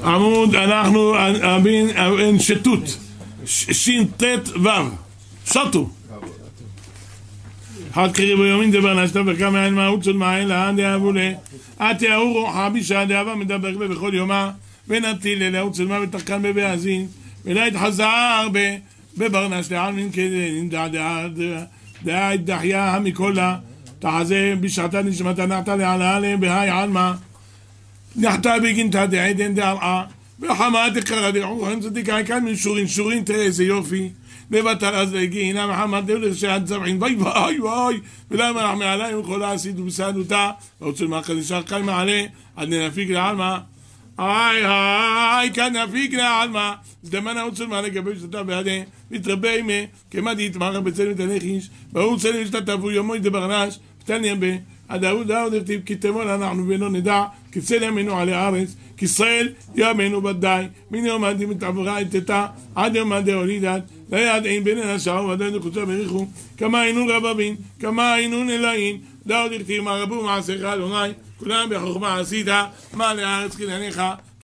עמוד, אנחנו אין שטות, ש"ט ו', שטו. חד קריב ויומין דבר נשתה וכמה אין מהות של מעלה, דאבו לה. עתיהו רוחה בישה דאבה מדבר בה בכל יומה, ונטיל ללאות של מה ותחכן בבאזין, ולא התחזר בברנש לעלמין כדין דעה דחיה המקולה, תחזה בשעתה נשמתה נחתה לעלה עליהם בהי עלמה, נחתה בגינתה דעדן דעלעה, וחמה תקרא דעוהם צדיקה כאן מן שורין, תראה איזה יופי, לבטל אז להגיעינה מחמד דולר שעד צבחין, וואי, ולמה אנחנו מעליים וכל העשית ובסעדותה, ורוצה מה חדשה חי מעלה, עד נפיק לעלמה, כאן נפיק לעלמה, זדמן הרוצה מה לגבי שתה בעדה, מתרבה עמה, כמה דהתמרה בצלם את הנחיש, והוא צלם שתתפו יומו ידברנש, פתניה בה, עד ההוא דאו דכתיב, כי תמול אנחנו ולא נדע, כי צל ימינו על הארץ, כי ישראל ימינו בדי, מן יום עדים מתעבורה אתתה, עד יום עדי הולידת, לא יד אין בין הנשאר, ועדיין נקוצה בריחו, כמה עינון רבבין, כמה עינון אלוהין, דאו דכתיב, מה רבו מעשיך אלוהי, כולם בחוכמה עשית, מה לארץ כנעניך,